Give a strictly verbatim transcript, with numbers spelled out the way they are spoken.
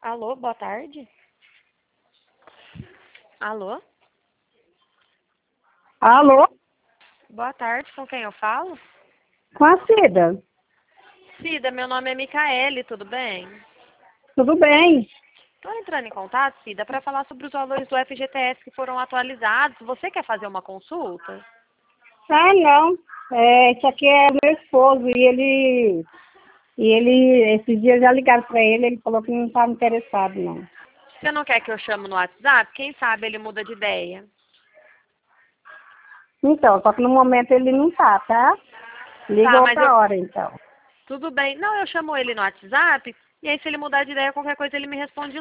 Alô, boa tarde. Alô? Alô? Boa tarde, com quem eu falo? Com a Cida. Cida, meu nome é Micaele, tudo bem? Tudo bem? Estou entrando em contato, Cida, para falar sobre os valores do F G T S que foram atualizados. Você quer fazer uma consulta? Ah, não. É, isso aqui é meu esposo e ele, e ele, esses dias já ligaram para ele, ele falou que não estava interessado, não. Você não quer que eu chame no WhatsApp? Quem sabe ele muda de ideia. Então, só que no momento ele não tá, tá? Liga Tá, mas outra eu... hora, então. Tudo bem. Não, eu chamo ele no WhatsApp e aí se ele mudar de ideia, qualquer coisa ele me responde